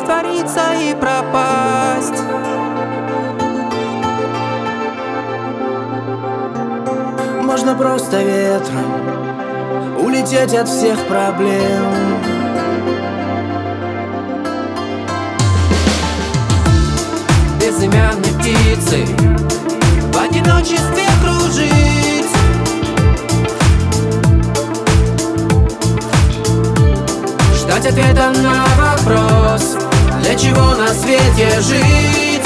раствориться и пропасть. Можно просто ветром улететь от всех проблем. Безымянной птицей в одиночестве кружить. Ждать ответа на вопрос, для чего на свете жить.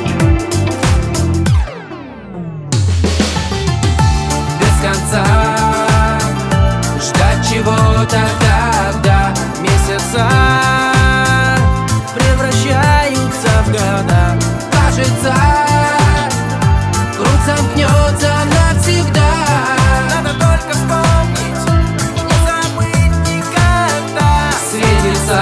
Без конца ждать чего-то, когда месяца Превращаются в года. кажется, круг замкнется навсегда. Надо только вспомнить, не забыть никогда. Светится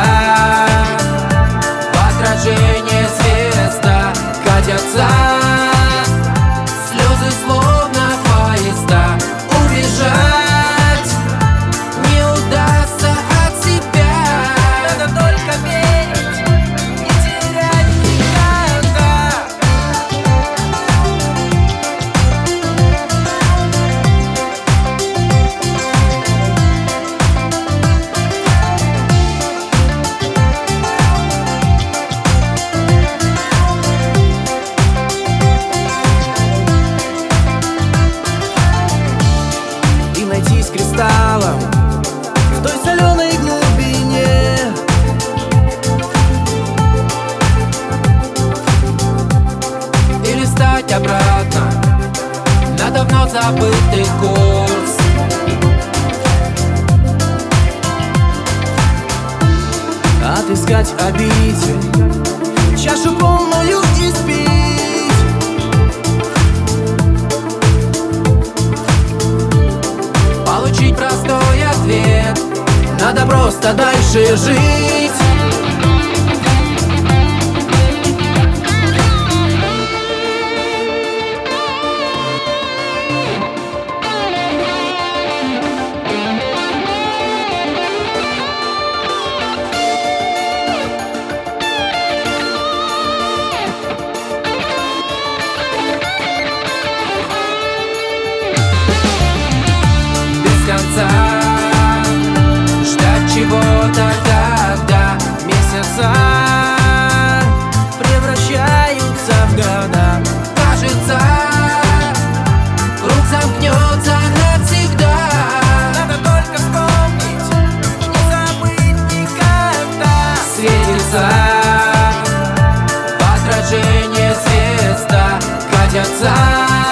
в отражении звезда, катятся слезы словно поезда. Убежать не удастся от себя. Надо только верить, не терять никогда. И найтись кристаллом в той соленой глубине. Или стать обратно на давно забытый курс. Отыскать обитель, чашу полную испить. Получить простой ответ, надо просто дальше жить. Без конца ждать чего-то, когда месяца Превращаются в года. кажется, круг замкнется навсегда. Надо только вспомнить, не забыть никогда. Светится в отражении звезда, катятся